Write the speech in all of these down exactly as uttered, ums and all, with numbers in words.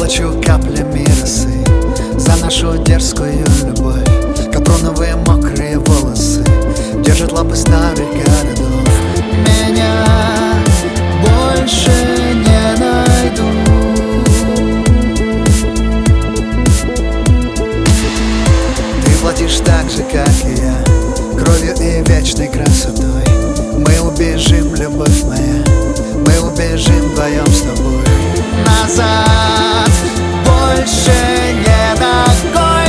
плачу каплями росы за нашу дерзкую любовь. Капроновые мокрые волосы держат лапы старых городов. Меня больше не найду. Ты платишь так же, как и я, кровью и вечной красотой. Мы убежим, любовь моя, мы убежим вдвоем с тобой. Назад больше не такой.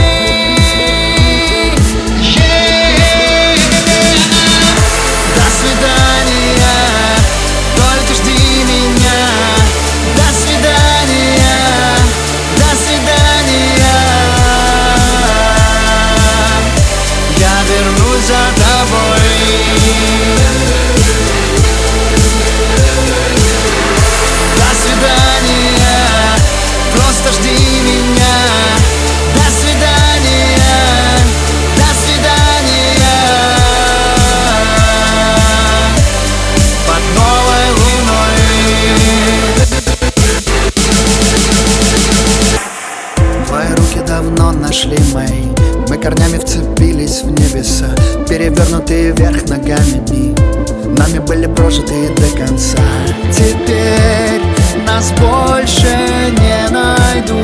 Yeah. До свидания, только жди меня. До свидания, до свидания. Я вернусь за тобой. Просто жди меня. До свидания, до свидания. Под новой луной. Твои руки давно нашли мои. Мы корнями вцепились в небеса, перевернутые вверх ногами дни нами были прожиты до конца. Теперь нас больше не найду.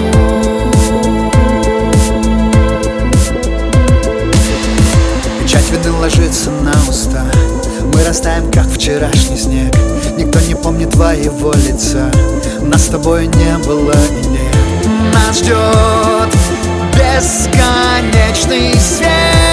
Печать вины ложится на уста. Мы растаем, как вчерашний снег. Никто не помнит твоего лица. Нас с тобой не было и нет. Нас ждет бесконечный свет.